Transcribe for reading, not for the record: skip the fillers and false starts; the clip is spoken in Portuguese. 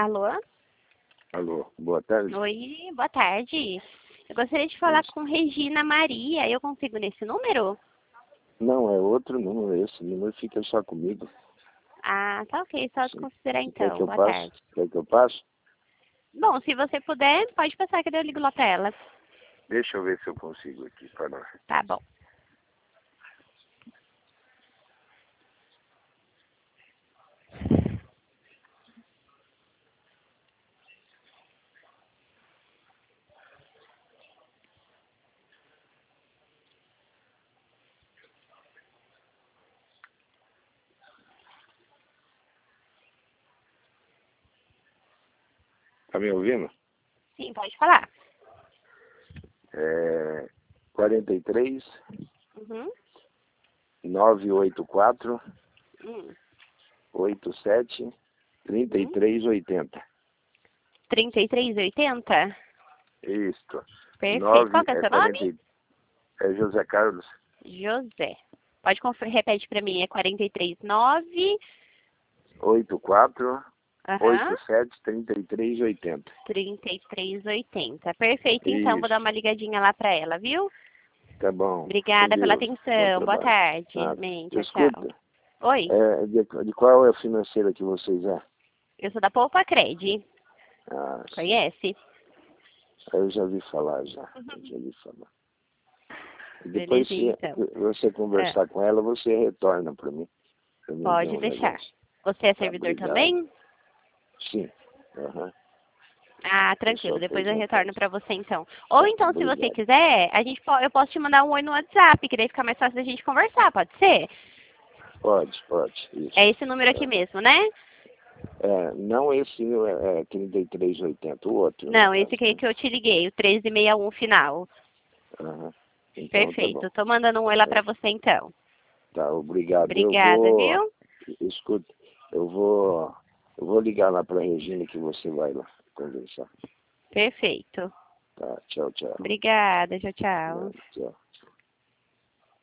Alô? Alô, boa tarde. Oi, boa tarde. Eu gostaria de falar com Regina Maria. Eu consigo nesse número? Não, é outro número, esse número fica só comigo. Ah, tá ok. Só Sim. desconsiderar Quer então. que eu Boa passe? tarde. Quer que eu passe? Bom, se você puder, pode passar que daí eu ligo lá pra ela. Deixa eu ver se eu consigo aqui para nós. Tá bom. Tá me ouvindo? Sim, pode falar. 43 Uhum. 984 Hum. 87 33 80. 3380? Isto. Perfeito. Qual 9 que é o é seu nome? 40, é José Carlos José. Pode repete pra mim. É 439. 84 Aham. 87 33 80. 3380. Perfeito, então. Vou dar Isso. uma ligadinha lá pra ela, viu? Tá bom. Com Obrigada pela Deus. Bom atenção. Boa trabalho. tarde. Nada. Amém. Tchau, tchau. Escuta. Oi, De qual é a financeira que vocês é? eu sou da Poupa Cred. Ah, sim. Conhece? Eu já vi falar já. Eu já vi falar. E depois, Belezinha, se então. você Ah, conversar com ela, você retorna para mim. Para mim ver pode um deixar. negócio. Você é Tá, servidor obrigado. também? Sim. Aham. Ah, Eu tranquilo. só Depois eu feijão retorno faz. pra você, então. Ou Tá, então, se você obrigado. quiser, eu posso te mandar um oi no WhatsApp, que daí fica mais fácil da gente conversar, pode ser? Pode. É Isso. esse número aqui Aham. mesmo, né? Não esse é 3380, o outro, no Não, esse caso, aqui né? que eu te liguei, o 1361 final. Aham. Então, tá bom. Perfeito. Tô mandando um oi lá É, pra você, então. tá, obrigado. Obrigada, viu? Escuta, eu vou ligar lá para a Regina que você vai lá conversar. Perfeito. Tá, tchau. Obrigada, tchau, tchau. Tchau.